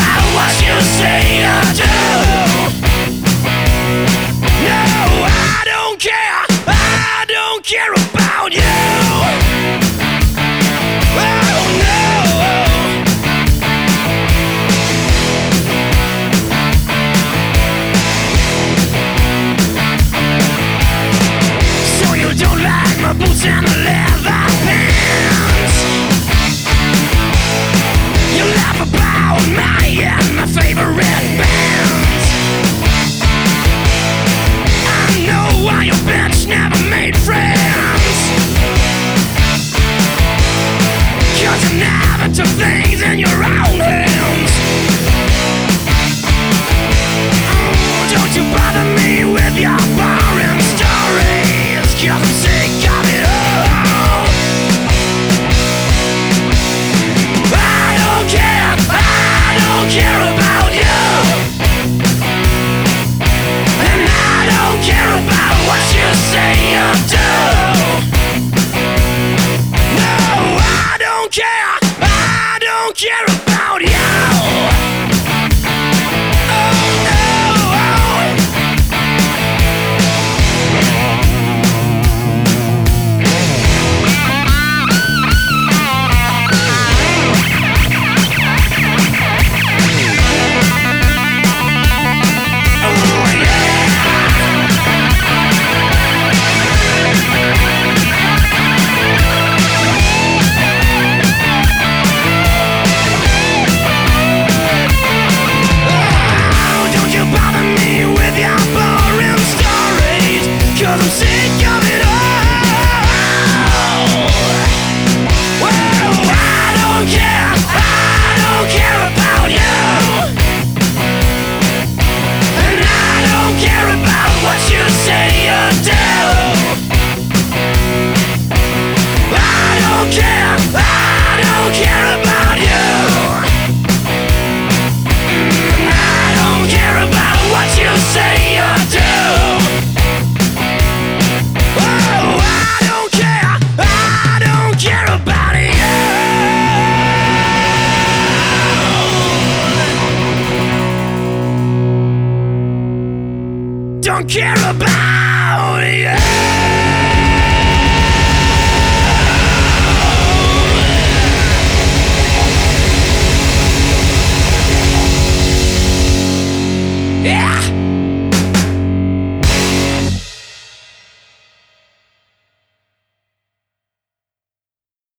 about what you say or do. No, I don't care. I don't care about you. Oh no. So you don't like my boots and the leather pants. You laugh about me and my favorite bands. I know why your bitch never made friends. 'Cause you never took things in your own hands. Oh, don't you bother me with your boring stories, 'cause I'm sick of it all. I don't care about you. And I don't care about what you say or do. No, I don't care. I don't care about you. Oh no. I'm sick of it all. Well, I don't care about you. And I don't care about what you say or do. I don't care about you. And I don't care about what you say or do. Don't care about